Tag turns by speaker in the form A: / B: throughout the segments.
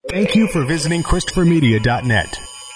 A: Thank you for visiting ChristopherMedia.net.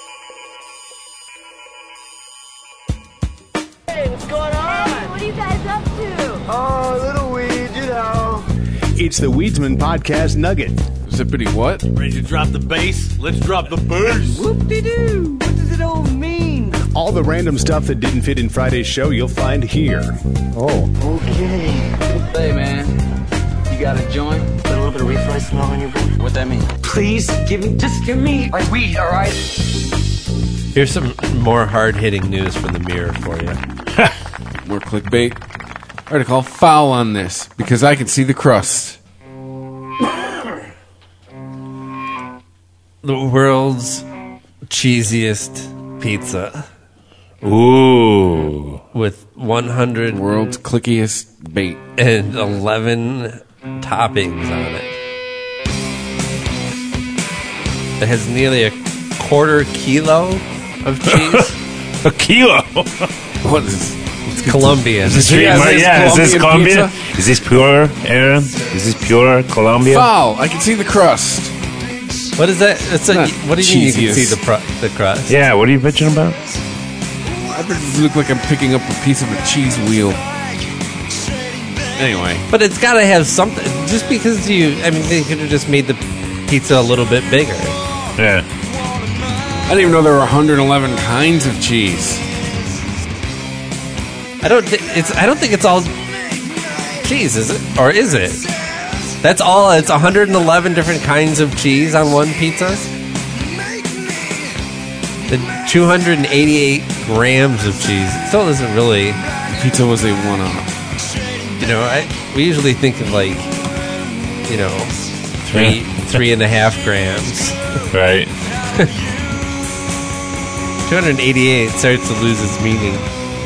B: Hey, what's going on?
C: Hey, what are you guys up to?
B: Oh, little weed, you know.
A: It's the Weedsman Podcast Nugget.
D: Zippity what?
E: Ready to drop the bass? Let's drop the bass.
B: Whoop-de-doo. What does it all mean?
A: All the random stuff that didn't fit in Friday's show you'll find here.
B: Oh. Okay.
F: Hey, man. You got a joint?
B: Got a little bit of refly smell on your breath?
F: What that mean?
B: Please, just give me my weed, all right?
G: Here's some more hard-hitting news from the Mirror for you.
D: More clickbait. Article, foul on this, because I can see the crust.
G: The world's cheesiest pizza
H: Ooh.
G: with 111
D: World's clickiest bait.
G: toppings on it. It has nearly a quarter kilo of cheese.
H: A kilo.
D: What is
G: It's Colombian.
H: Is this
D: Colombian
H: Colombia? Is this pure, Aaron? Is this pure Colombia?
D: foul? I can see the crust.
G: What is that? It's a,
D: Not
G: what do you mean you can see
D: cheesiest.
G: the crust?
H: Yeah, what are you bitching about?
D: I just look like I'm picking up a piece of a cheese wheel. Anyway.
G: But it's got to have something. Just because they could have just made the pizza a little bit bigger.
H: Yeah.
D: I didn't even know there were 111 kinds of cheese.
G: I don't think it's all cheese, is it? Or is it? That's all. It's 111 different kinds of cheese on one pizza. The 288 grams of cheese still isn't really.
D: Pizza was a one-off.
G: We usually think of 3.5 grams.
H: Right.
G: 288 starts to lose its meaning.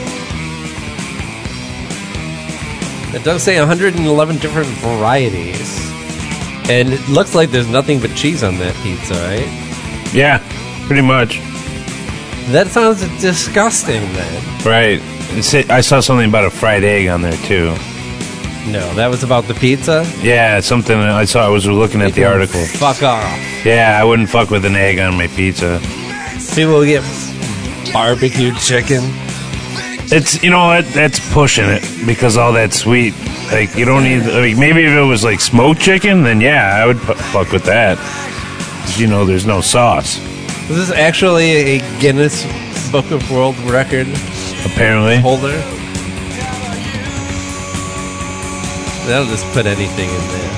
G: It does say 111 different varieties. And it looks like there's nothing but cheese on that pizza, right?
H: Yeah, pretty much.
G: That sounds disgusting, then.
H: Right. I saw something about a fried egg on there, too.
G: No, that was about the pizza?
H: Yeah, something I saw. I was looking at the article.
G: Fuck off.
H: Yeah, I wouldn't fuck with an egg on my pizza.
G: People get barbecue chicken.
H: It's, you know what, that's pushing it because all that sweet, like, you don't need, maybe if it was like smoked chicken, then yeah, I would fuck with that. 'Cause, there's no sauce.
G: Is this actually a Guinness Book of World Record
H: Apparently.
G: holder? They'll just put anything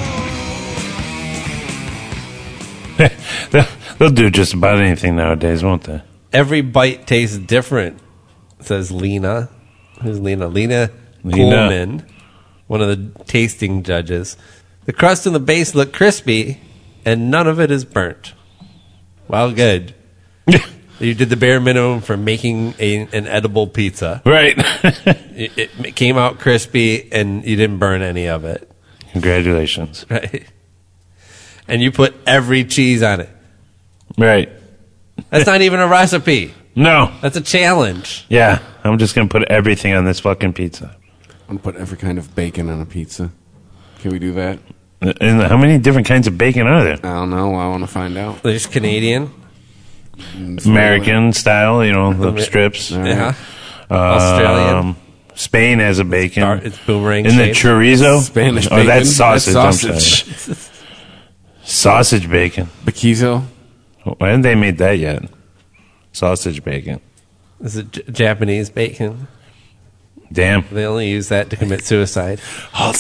G: in there.
H: They'll do just about anything nowadays, won't they?
G: Every bite tastes different, says Lena. Who's Lena? Lena Coleman, one of the tasting judges. The crust and the base look crispy, and none of it is burnt. Well, good. You did the bare minimum for making an edible pizza.
H: Right.
G: It came out crispy, and you didn't burn any of it.
H: Congratulations.
G: Right. And you put every cheese on it.
H: Right.
G: That's not even a recipe.
H: No.
G: That's a challenge.
H: Yeah, I'm just going to put everything on this fucking pizza.
D: I'm going to put every kind of bacon on a pizza. Can we do that?
H: And how many different kinds of bacon are there?
D: I don't know. I want to find out.
G: There's Canadian.
H: American style, the strips.
G: Yeah. Australian.
H: Spain has a bacon.
G: It's boomerang
H: Isn't it
G: shaped.
H: chorizo?
D: Spanish
H: Oh,
D: bacon.
H: that's sausage.
D: That's
H: I'm
D: sausage.
H: sorry. Sausage bacon.
D: Baquizo.
H: Why haven't they made that yet? Sausage bacon.
G: Is it Japanese bacon?
H: Damn.
G: They only use that to commit suicide.
H: I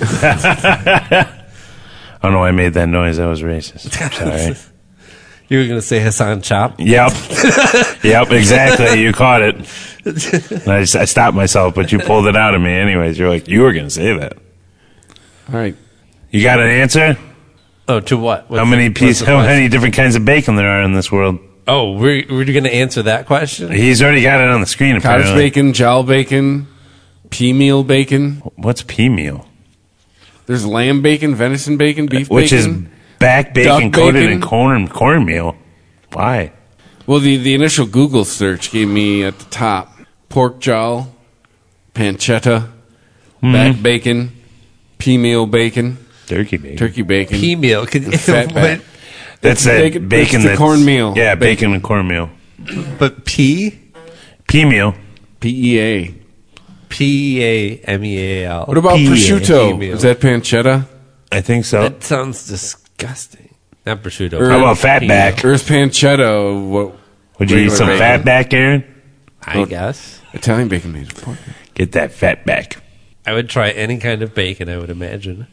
H: don't know why I made that noise. That was racist. I'm sorry.
G: You were going to say Hassan Chop?
H: Yep. Yep, exactly. You caught it. And I stopped myself, but you pulled it out of me anyways. You're like, you were going to say that.
D: All right.
H: You got an answer?
G: Oh, to what?
H: How many different kinds of bacon there are in this world?
G: Oh, we're going to answer that question?
H: He's already got it on the screen,
D: Cottage
H: apparently.
D: bacon, jowl bacon, pea meal bacon.
H: What's pea meal?
D: There's lamb bacon, venison bacon, beef
H: Which
D: bacon.
H: is back bacon
D: duck
H: coated
D: bacon.
H: in cornmeal. Why?
D: Well, the initial Google search gave me at the top pork jowl, pancetta, back bacon, pea meal bacon,
H: Turkey bacon.
D: turkey bacon.
G: Pea meal.
D: Fat back.
H: That's that bacon.
D: It's the cornmeal.
H: Yeah, bacon and cornmeal.
G: But P
H: P-meal.
D: PEA.
G: P-A-M-E-A-L.
D: What about
G: P-A.
D: prosciutto?
G: P-meal.
D: Is that pancetta?
H: I think so.
G: That sounds disgusting. Not prosciutto.
D: Or-
H: How about fatback?
D: Or is pancetta what?
H: Would you eat some
D: regular bacon?
H: fatback, Aaron?
G: I guess.
D: Italian bacon made of pork.
H: Get that fatback.
G: I would try any kind of bacon, I would imagine.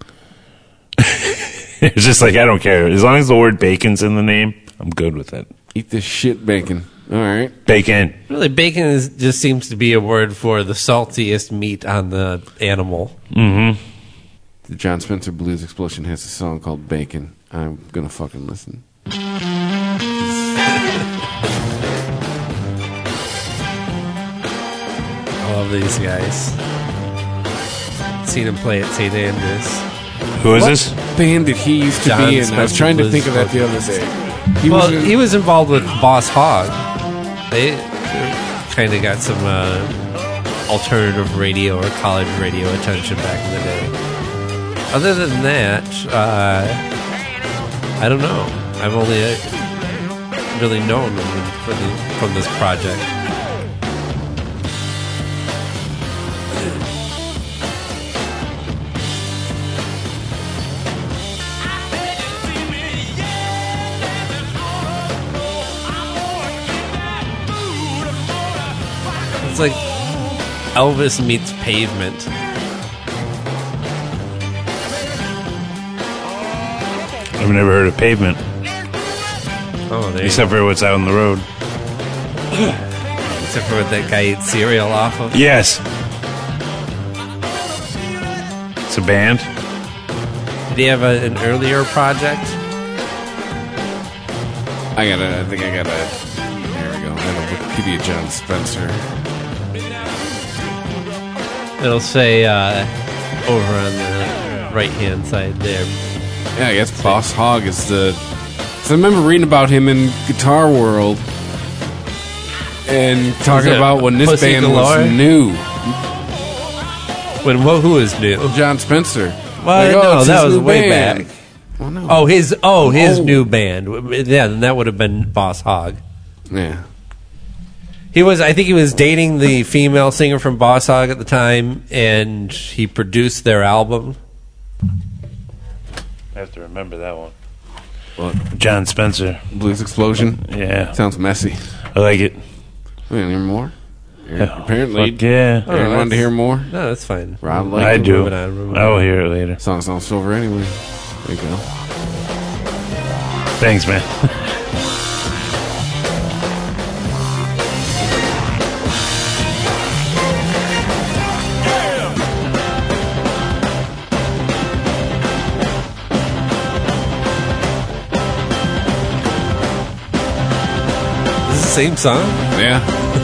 H: It's just like, I don't care. As long as the word bacon's in the name, I'm good with it.
D: Eat this shit bacon. All right.
H: Bacon.
G: Really, bacon just seems to be a word for the saltiest meat on the animal.
H: Mm-hmm.
D: The John Spencer Blues Explosion has a song called Bacon. I'm gonna fucking listen.
G: I love these guys. Seen him play at St. Andrews.
H: Who is this?
D: Band that he used to
G: John
D: be in. I was
G: Spencer
D: trying to
G: Blues
D: think of that the other day. He
G: Well,
D: was in-
G: he was involved with Boss Hogg. They kind of got some alternative radio or college radio attention back in the day. Other than that, I don't know. I've only really known them from this project. It's like Elvis meets Pavement.
H: I've never heard of Pavement,
G: Oh, there you
H: except for what's out on the road.
G: go. Except for what that guy eats cereal off of.
H: Yes. It's a band.
G: Did he have an earlier project?
D: I think I got a. There we go. I got a Wikipedia John Spencer.
G: It'll say over on the right-hand side there.
D: Yeah, I guess Boss Hogg is the. So I remember reading about him in Guitar World and talking
G: it
D: about when this
G: Pussy
D: band
G: Galore?
D: was new.
G: Who was new?
D: John Spencer.
G: Well,
D: Like,
G: no,
D: it's
G: that
D: his
G: was
D: new
G: way
D: band.
G: back.
D: Well, no.
G: Oh, his new band. Yeah, then that would have been Boss Hogg.
D: Yeah.
G: I think he was dating the female singer from Boss Hogg at the time, and he produced their album.
H: I have to remember that one.
D: What?
H: John Spencer.
D: Blues Explosion.
H: Yeah.
D: Sounds messy.
H: I like it.
D: We want to hear more?
H: Yeah.
D: Apparently.
H: Fuck yeah.
D: Aaron wanted to hear more?
G: No, that's fine.
D: Rob liked
H: I
D: it.
H: do.
G: moving on, moving
H: I will
G: on.
H: hear it later.
D: Song's not over anyway. There you go.
H: Thanks, man.
G: Is this the same song?
D: Yeah.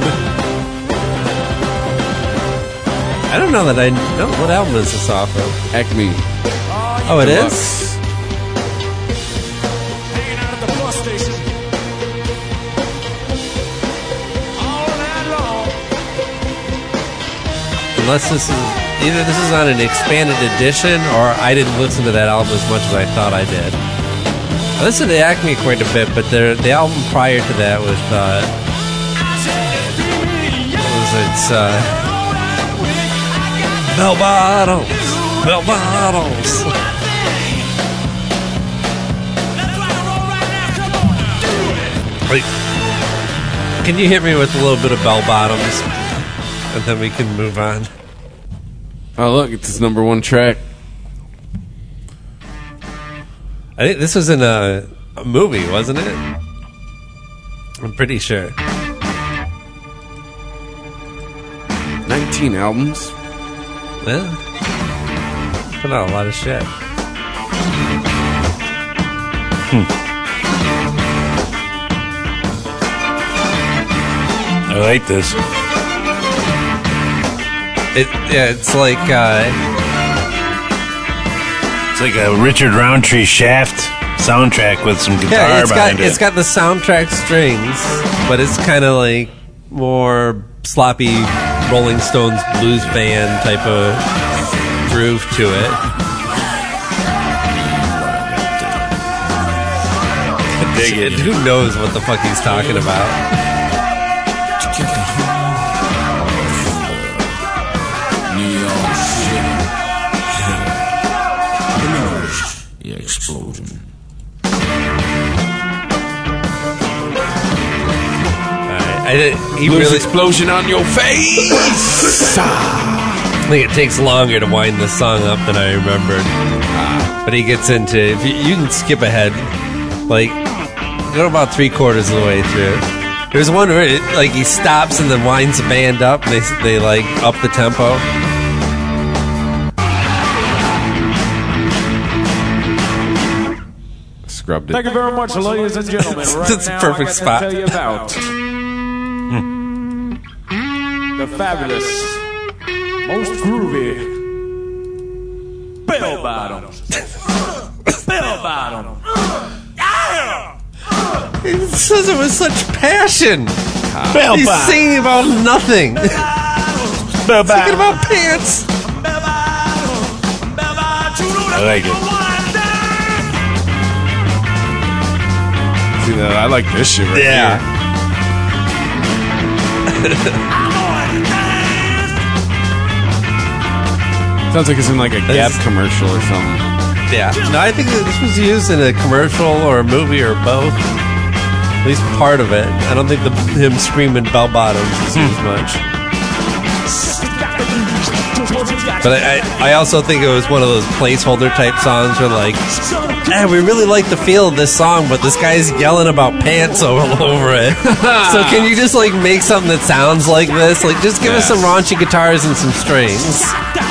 G: I don't know that I know. What album is this off of?
D: Acme.
G: Oh, it
D: Deluxe.
G: is? Unless this is either this is on an expanded edition or I didn't listen to that album as much as I thought I did. I listened to Acme quite a bit, but the album prior to that was Bell Bottoms. Wait, can you hit me with a little bit of Bell Bottoms, and then we can move on?
D: Oh, look, it's his number one track.
G: I think this was in a movie, wasn't it? I'm pretty sure.
D: 19 albums.
G: Yeah. Put out a lot of shit.
H: I like this.
G: It's like
H: It's like a Richard Roundtree Shaft soundtrack with some guitar behind it.
G: it's got the soundtrack strings, but it's kind of like more sloppy Rolling Stones blues band type of groove to it.
H: dig it.
G: Who knows what the fuck he's talking about?
I: Yeah, explosion.
G: He
D: Lose
G: really
D: explosion on your face.
G: I think it takes longer to wind this song up than I remembered. But he gets into if you can skip ahead, like go about 3/4 of the way through. There's one where he stops and then winds the band up, and they like up the tempo.
D: Scrubbed it.
J: Thank you very much, ladies and gentlemen. Right
G: That's a
J: now,
G: perfect
J: I
G: spot.
J: got to tell you about the fabulous, most groovy bell bottoms. Bell bottom.
G: He says it with such passion.
H: Bell
G: He's
H: bottom.
G: singing about nothing.
H: Bell
G: Thinking
H: bottom.
G: about pants.
H: I like it.
D: See that? I like this shit right here. Sounds like it's in like a Gap commercial or something.
G: Yeah. No, I think that this was used in a commercial or a movie or both. At least part of it. I don't think him screaming bell bottoms is used much. But I also think it was one of those placeholder type songs where like, we really like the feel of this song, but this guy's yelling about pants all over it. So can you just like make something that sounds like this? Like just give us some raunchy guitars and some strings.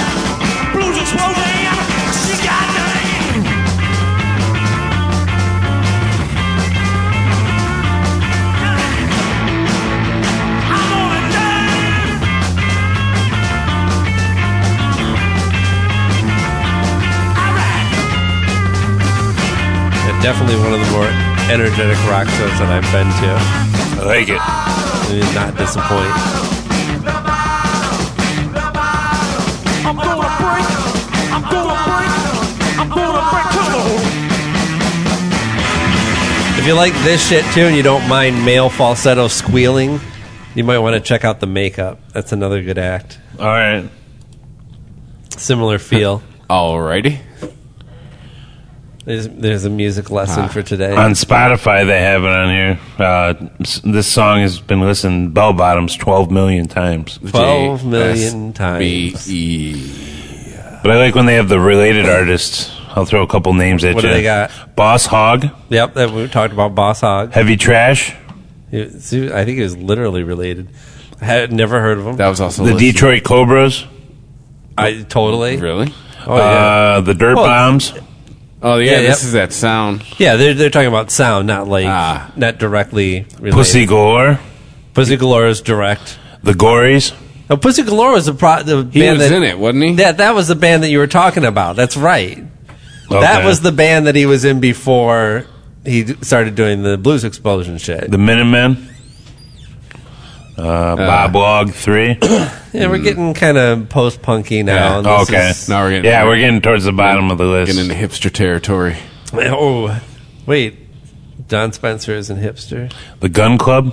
G: Definitely one of the more energetic rock shows that I've been to.
H: I like it.
G: I did not disappoint.
J: I'm gonna break. I'm gonna break. I'm gonna break. Come on.
G: If you like this shit too and you don't mind male falsetto squealing, you might want to check out The Makeup. That's another good act.
H: All right.
G: Similar feel.
D: Alrighty.
G: There's a music lesson for today.
H: On Spotify, they have it on here. This song has been listened bell bottoms 12 million times.
G: 12 million times.
D: B-E.
H: But I like when they have the related artists. I'll throw a couple names at
G: What
H: you.
G: do they got?
H: Boss Hog,
G: Yep, that we talked about Boss Hog.
H: Heavy Trash,
G: I think it was literally related. I had never heard of him.
D: That was also
H: the
D: listed.
H: Detroit Cobras,
G: I totally.
D: Really?
G: Oh yeah.
H: the Dirt
G: Well,
H: Bombs.
D: Oh yeah,
G: Yeah,
D: this
G: yep.
D: is that sound.
G: Yeah, they're talking about sound, not like
D: Ah.
G: not directly related.
H: Pussy Galore,
G: Pussy Galore is direct.
H: the Gories.
G: No, Pussy Galore was the band
D: He was
G: that,
D: in it, wasn't he?
G: That was the band that you were talking about. That's right.
H: Okay.
G: That was the band that he was in before he started doing the Blues Explosion shit.
H: The Minutemen. Bob Log 3.
G: Yeah, we're getting kind of post-punky now.
D: Yeah.
G: This
H: Okay.
G: is-
D: Now we're getting
H: We're getting towards the bottom of the list.
D: getting into hipster territory.
G: Oh, wait. John Spencer is in hipster.
H: The Gun Club.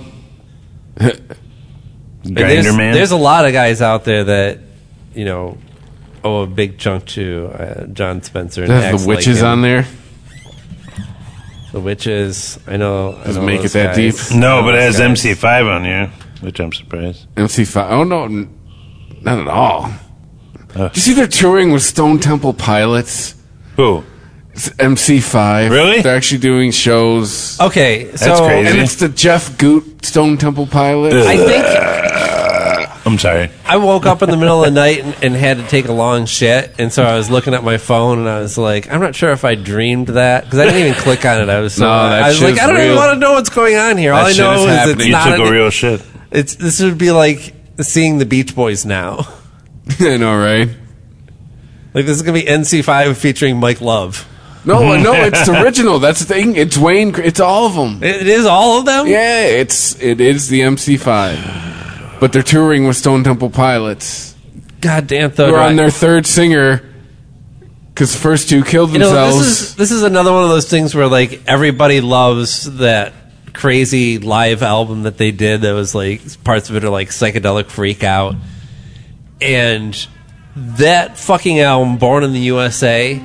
H: Grinder Man.
G: There's a lot of guys out there that, owe a big chunk to John Spencer. And
D: Does
G: acts
D: the Witches
G: like him.
D: on there?
G: The Witches, I know.
D: Does it
G: I know
D: make
G: those
D: it that
G: guys.
D: deep?
H: No, but it has
G: Those guys.
H: MC5 on here, which I'm surprised.
D: MC5. Oh no, not at all.
H: Uh.
D: Did you see they're touring with Stone Temple Pilots?
H: Who?
D: It's MC5.
H: Really?
D: They're actually doing shows.
G: Okay, so
H: That's crazy.
D: And it's the Jeff Goot Stone Temple Pilots.
G: I think
H: I'm sorry.
G: I woke up in the middle of the night and had to take a long shit, and so I was looking at my phone and I was like, I'm not sure if I dreamed that because I didn't even click on it. I was
D: No, that
G: I was like,
D: shit's
G: I don't even
D: real.
G: want to know what's going on here. All
D: That
G: I
D: shit
G: know
D: is
G: is
D: happening.
G: it's
H: You
G: not.
H: took a real shit.
G: This would be like seeing the Beach Boys now.
D: I know, right?
G: Like this is gonna be NC5 featuring Mike Love.
D: No, it's original. That's the thing. It's Wayne. It's all of them.
G: It is all of them.
D: Yeah, it is the MC5, but they're touring with Stone Temple Pilots.
G: God damn, though.
D: We're on their third singer, Because the first two killed
G: You know,
D: themselves.
G: this is another one of those things where like everybody loves that crazy live album that they did. That was like parts of it are like psychedelic freak out, and that fucking album, Born in the USA,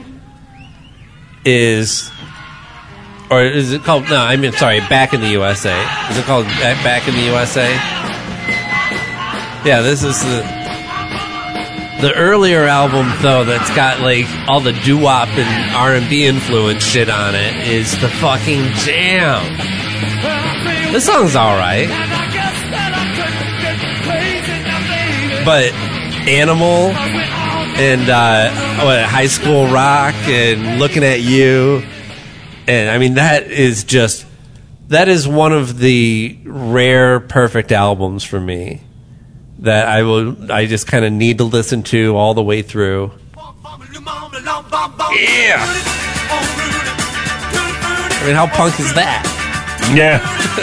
G: is it called? No, I mean sorry, Back in the USA. Is it called Back in the USA? Yeah, this is the earlier album, though, that's got like all the doo-wop and R&B influence shit on it is the fucking jam. This song's alright. But Animal and High School Rock and Looking at You, and I mean that is one of the rare perfect albums for me that I just kind of need to listen to all the way through. Yeah. I mean, how punk is that?
H: Yeah.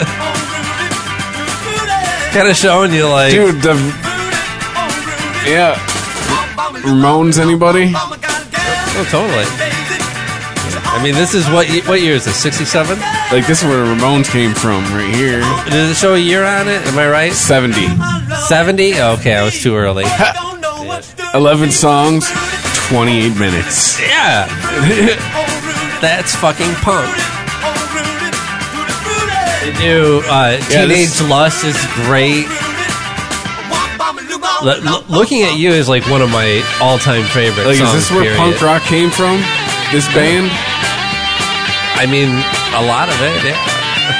G: Kind of showing you like,
D: Dude, yeah. Ramones, anybody?
G: Oh, totally. I mean, this is what year is this? 67?
D: Like, this is where the Ramones came from, right here.
G: Does it show a year on it? Am I right?
D: 70.
G: 70? Okay, I was too early.
D: 11 songs, 28 minutes.
G: Yeah. That's fucking punk. They do Teenage Lust is great. Looking at You is like one of my all-time favorite
D: Like,
G: songs.
D: is this where
G: period.
D: punk rock came from? This band?
G: I mean, a lot of it, yeah.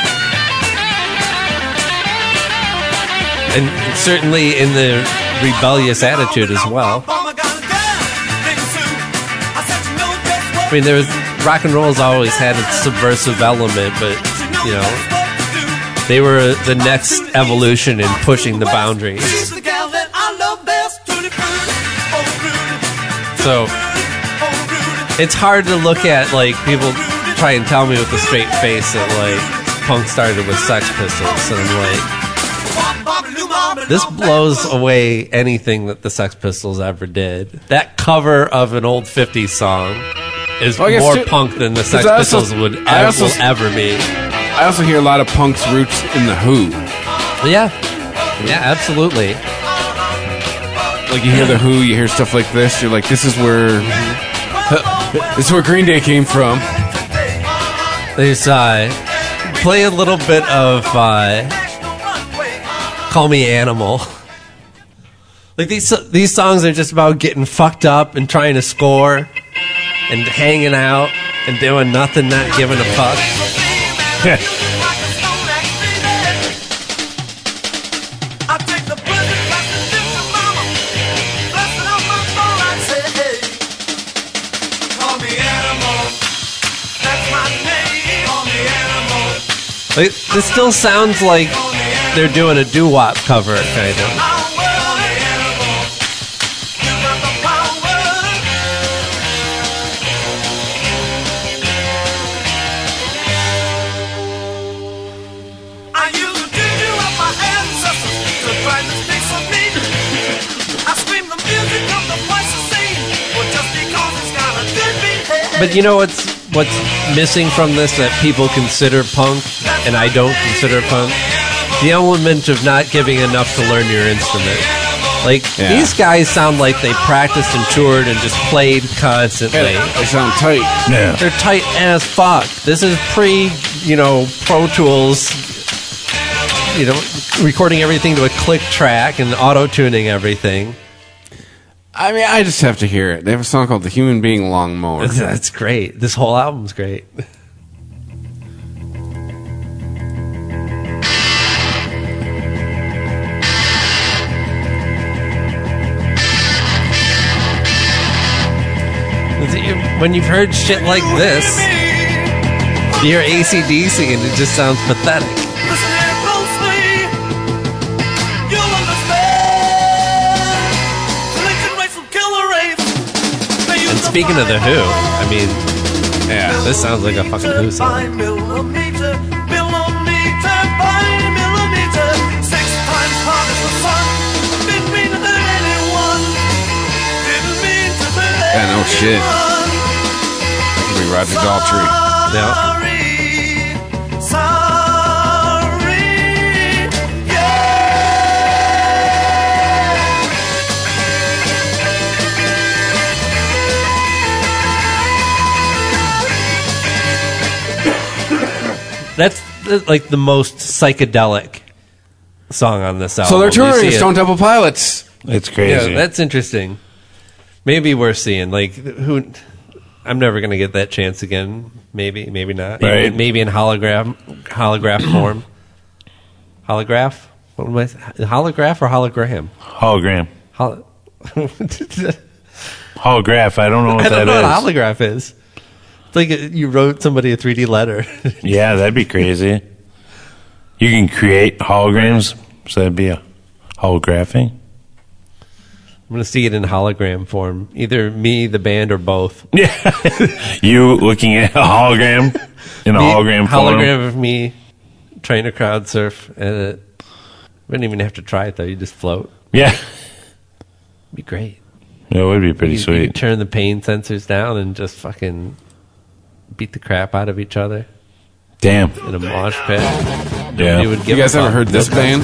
G: And certainly in the rebellious attitude as well. I mean, rock and roll's always had its subversive element, but, you know, they were the next evolution in pushing the boundaries. So, it's hard to look at, like, people try and tell me with a straight face that, like, punk started with Sex Pistols, and I'm like, this blows away anything that the Sex Pistols ever did. That cover of an old 50s song is more punk than the Sex Pistols will ever be.
D: I also hear a lot of punk's roots in the Who.
G: Yeah. Yeah, absolutely.
D: Like, you hear the Who, you hear stuff like this, you're like, this is where Green Day came from.
G: There's play a little bit of Call Me Animal. Like, these songs are just about getting fucked up and trying to score and hanging out and doing nothing, not giving a fuck. Like, this still sounds like they're doing a doo-wop cover, kind of. But you know what's missing from this that people consider punk, and I don't consider punk? The element of not giving enough to learn your instrument. Like, these guys sound like they practiced and toured and just played constantly.
D: They sound tight.
H: Yeah.
G: They're tight as fuck. This is Pro Tools, recording everything to a click track and auto-tuning everything.
D: I mean, I just have to hear it. They have a song called The Human Being Lawnmower.
G: That's great. This whole album's great. When you've heard shit like this, you hear AC/DC and it just sounds pathetic. And speaking of the Who, I mean, yeah, this sounds like a fucking Who song.
D: Yeah, no shit. Roger Daltrey.
G: Yeah. That's like the most psychedelic song on this album.
D: So they're
G: You see
D: touring
G: it.
D: Stone Temple Pilots.
H: It's crazy.
G: Yeah, that's interesting. Maybe we're seeing like who. I'm never gonna get that chance again. Maybe not.
H: Right.
G: Maybe in holograph form. Holograph. What am I? Holograph or hologram?
H: Hologram.
G: Hol-
H: Holograph. I don't know what
G: I don't
H: that
G: know
H: is.
G: what holograph is. It's like you wrote somebody a 3D letter.
H: Yeah, that'd be crazy. You can create holograms, so that'd be a holographing.
G: I'm going to see it in hologram form. Either me, the band, or both.
H: Yeah. You looking at a hologram in a hologram form.
G: Hologram of me trying to crowd surf. And wouldn't even have to try it, though. You just float.
H: Yeah.
G: Be great.
H: That would be pretty
G: You
H: sweet.
G: could turn the pain sensors down and just fucking beat the crap out of each other
H: Damn.
G: in a mosh pit.
H: Yeah.
G: Nobody would give
D: You guys
G: a
D: ever
G: fuck.
D: heard this band?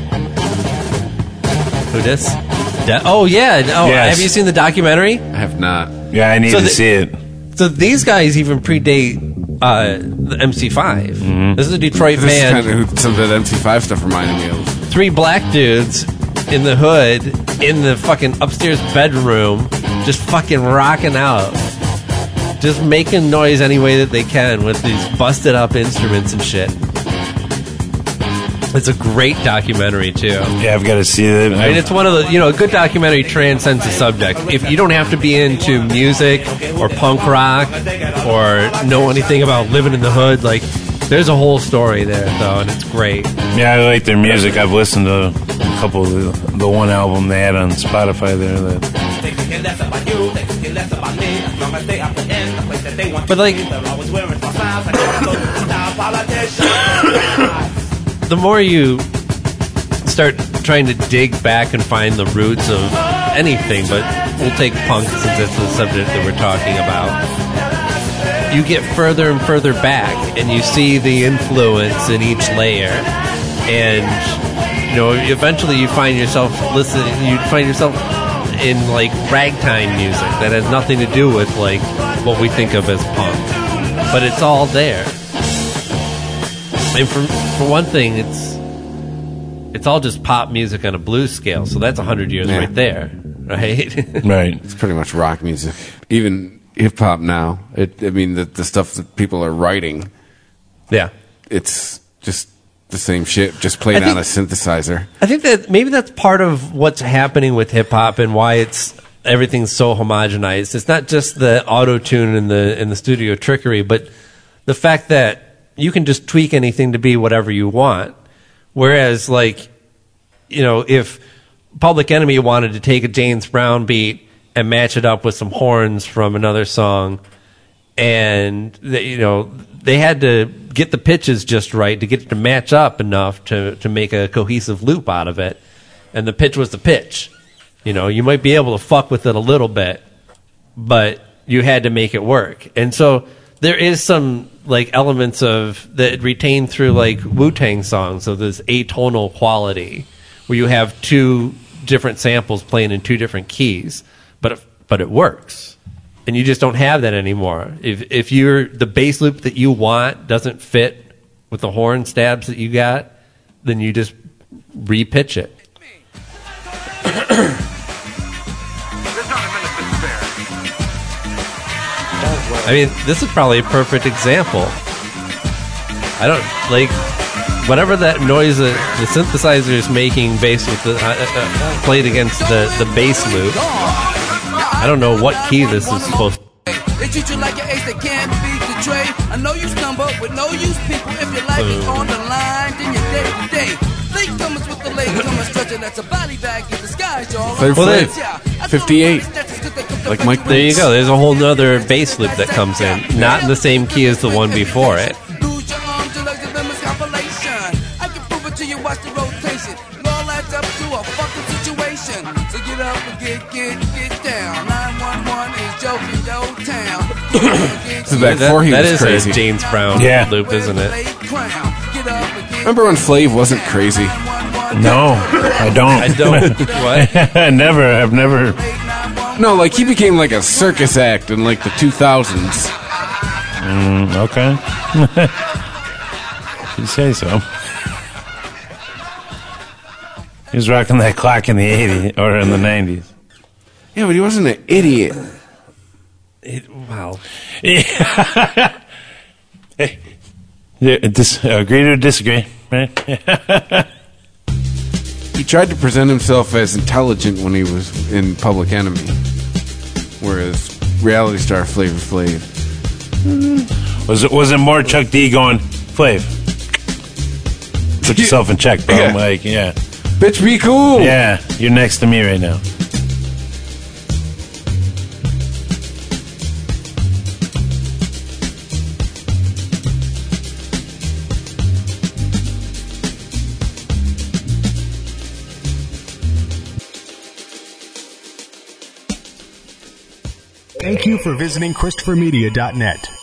G: Who this? Oh, yeah. Oh,
H: Yes.
G: have you seen the documentary?
D: I have not.
H: Yeah, I need
G: So
H: to
G: the-
H: see it.
G: So these guys even predate the MC5.
H: Mm-hmm.
G: This is a Detroit
D: This is
G: band.
D: kind of who some of that MC5 stuff reminded me of.
G: 3 black dudes in the hood in the fucking upstairs bedroom just fucking rocking out. Just making noise any way that they can with these busted up instruments and shit. It's a great documentary too.
H: Yeah, I've got to see it.
G: I mean, it's one of the, a good documentary transcends the subject. If you don't have to be into music or punk rock or know anything about living in the hood, like, there's a whole story there, though, and it's great.
H: Yeah, I like their music. I've listened to a couple of the one album they had on Spotify there.
G: But, like, the more you start trying to dig back and find the roots of anything, but we'll take punk since that's the subject that we're talking about, you get further and further back, and you see the influence in each layer, and eventually you find yourself in like ragtime music that has nothing to do with like what we think of as punk, but it's all there. And for one thing, it's all just pop music on a blues scale, so that's 100 years right there, right?
H: Right.
D: It's pretty much rock music. Even hip hop now. The stuff that people are writing,
G: Yeah.
D: it's just the same shit, just played on a synthesizer.
G: I think that maybe that's part of what's happening with hip hop and why everything's so homogenized. It's not just the auto tune and the studio trickery, but the fact that you can just tweak anything to be whatever you want. Whereas, like, if Public Enemy wanted to take a James Brown beat and match it up with some horns from another song, and they had to get the pitches just right to get it to match up enough to make a cohesive loop out of it. And the pitch was the pitch. You might be able to fuck with it a little bit, but you had to make it work. And so there is some like elements of that retained through like Wu-Tang songs, so this atonal quality where you have 2 different samples playing in 2 different keys, but it works. And you just don't have that anymore. If the bass loop that you want doesn't fit with the horn stabs that you got, then you just repitch it. I mean, this is probably a perfect example. I don't like whatever that noise that the synthesizer is making based with the played against the bass loop. I don't know what key this is supposed to.
K: They treat you like an ace that can't be betrayed. I know you stumble with no use people. If your life is on the line, then you're day to day. Latecomers with the latecomers stretcher, that's a body bag in disguise, y'all.
D: Well, 58. Like Mike.
G: There you go. There's a whole nother bass loop that comes in, not in the same key as the one before it.
K: Lose your arms to like the limits compilation. I can prove it to you, watch the rotation. It all adds up to a fucking situation. So get up and get down. 911 is joking, yo town.
D: This is back before he
G: that
D: was
G: is
D: crazy.
G: a James Brown
H: Yeah.
G: loop, isn't it?
D: Remember when Flav wasn't crazy?
H: No, I don't.
G: I don't. What?
H: I've never.
D: No, like he became like a circus act in like the 2000s.
H: Okay. You say so. He was rocking that clock in the 80s or in the 90s.
D: Yeah, but he wasn't an idiot.
G: Wow.
H: Hey, agree to disagree, right?
D: He tried to present himself as intelligent when he was in Public Enemy, whereas reality star Flavor Flav.
H: Was it more Chuck D going, Flav? Put yourself in check, bro.
D: Yeah.
H: Like, yeah.
D: Bitch, be cool.
H: Yeah, you're next to me right now.
A: Thank you for visiting ChristopherMedia.net.